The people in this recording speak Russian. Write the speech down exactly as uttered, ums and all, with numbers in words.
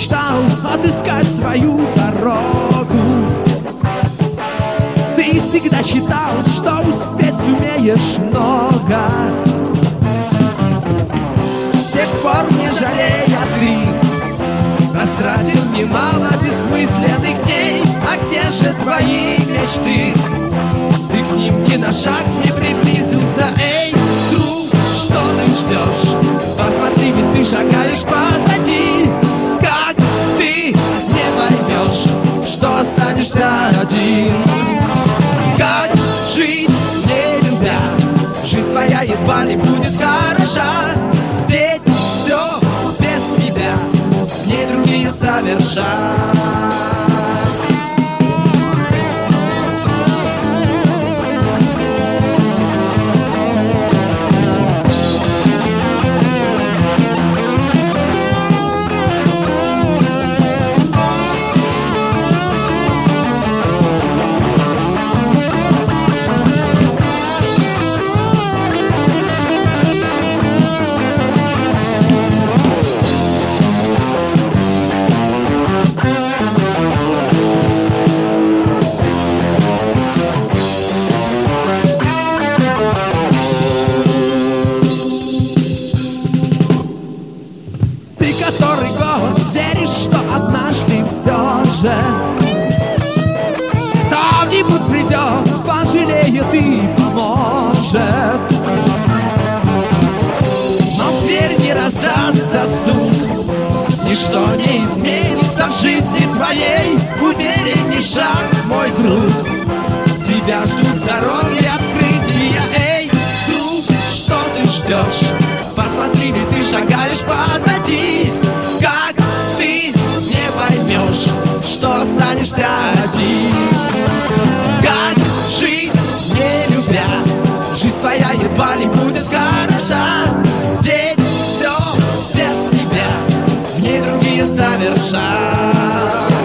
мечтал отыскать свою дорогу. Ты всегда считал, что успеть сумеешь много. С тех пор, не жалея, ты растратил немало бессмысленных дней. А где же твои мечты? Ты к ним ни на шаг не приблизился. Эй, друг, что ты ждешь? Посмотри, ведь ты шагаешь позади. Как ты не поймешь, что останешься один? Как жить, не любя? Жизнь твоя едва ли будет хороша. Ведь все без тебя в ней другие совершат. Который год веришь, что однажды все же кто-нибудь придет, пожалеет и поможет. Но в дверь не раздастся стук, ничто не изменится в жизни твоей. Уверенней шаг, мой друг, тебя ждут дороги открытия. Эй, друг, что ты ждешь? Посмотри, ведь ты шагаешь позади. Как ты не поймешь, что останешься один? Как жить, не любя? Жизнь твоя едва ли будет хороша. Ведь все без тебя в ней другие совершат.